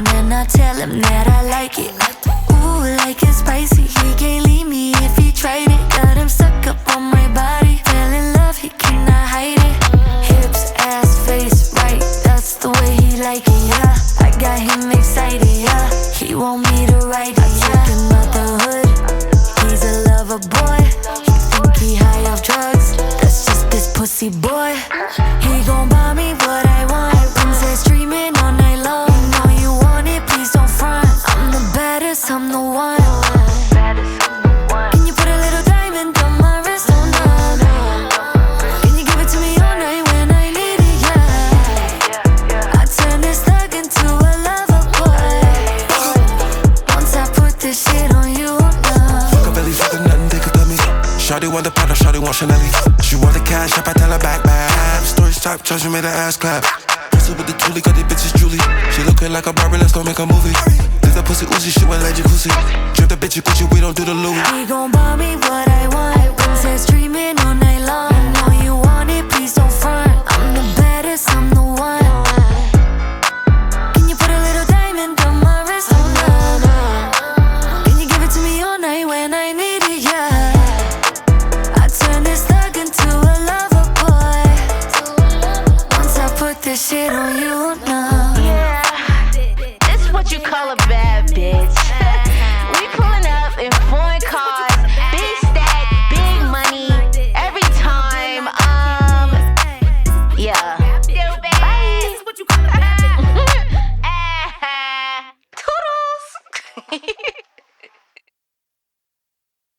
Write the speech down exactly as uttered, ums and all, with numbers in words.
down and I tell him that I like it. Ooh, like it spicy, he can't leave me if he tried it. Got him stuck up on my body, fell in love, he cannot hide it. Hips, ass, face, right, that's the way he like it, yeah. I got him excited, yeah. He want me to ride it, yeah. Talking about the hood, he's a lover boy. He think he high off drugs, that's just this pussy boy. He gon' buy me what I want, princess dreaming all night long. Know you want it, please don't front. I'm the baddest, I'm the one. Can you put a little diamond on my wrist, oh no? Can you give it to me all night when I need it, yeah? I turn this thug into a lover boy. Once I put this shit on you, no. Fuck a belly, fuck a nothing, they could tell me. Shawty want the powder, shawty want Chanel. She want the cash up, I tell her back, back. Stories top, charge me, made her ass clap. Wrestle with the toolie, got these bitches Julie. She looking like a Barbie, let's go make a movie. Leave that pussy Uzi, she went like jacuzzi. Drip the bitch, Gucci, we don't do the Louis. He gon' buy me what I want, princess dreaming all night long. Know you want it, please don't front. I'm the baddest, I'm the one. Can you put a little diamond on my wrist, oh no? Can you give it to me all night when I need it, yeah? I turn this thug into a lover boy. Once I put this shit on